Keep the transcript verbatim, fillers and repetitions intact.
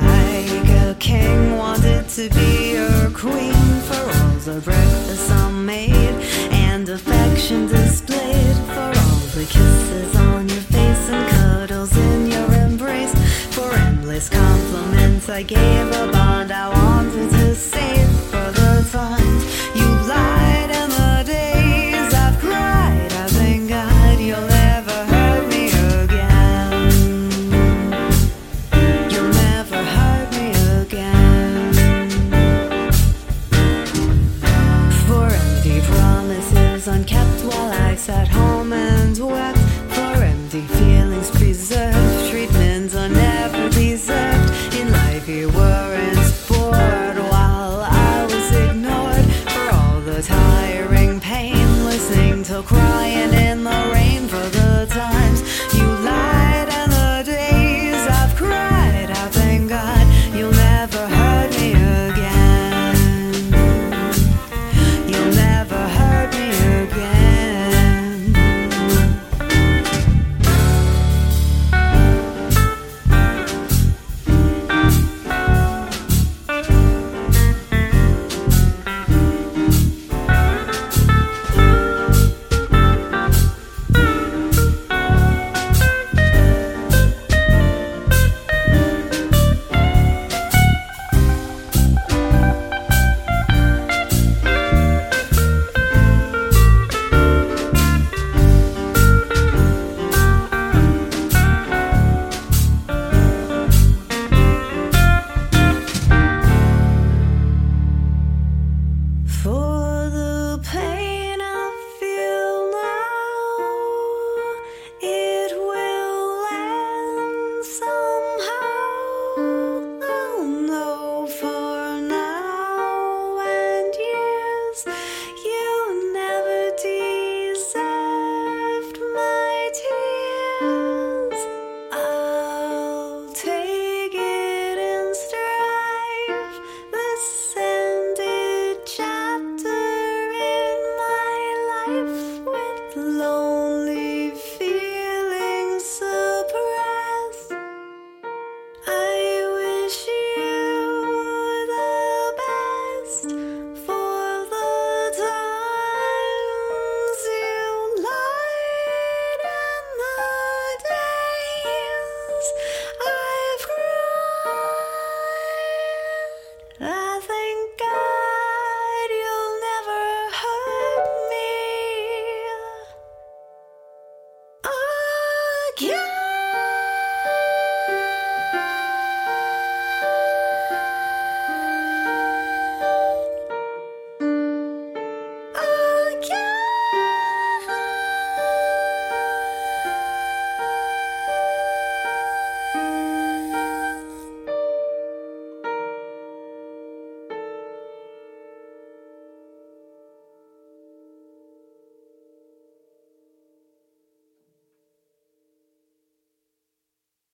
like a king, wanted to be your queen. For all the breakfast I made and affection displayed, for all the kisses on your face and cuddles in your embrace, for endless compliments I gave, a bond I wanted to save, for the times you lied and the days I've cried. I thank God you'll never hurt me again. You'll never hurt me again. For empty promises unkept while I sat home and wept, for empty feelings preserved, treatments I never deserved. In life you were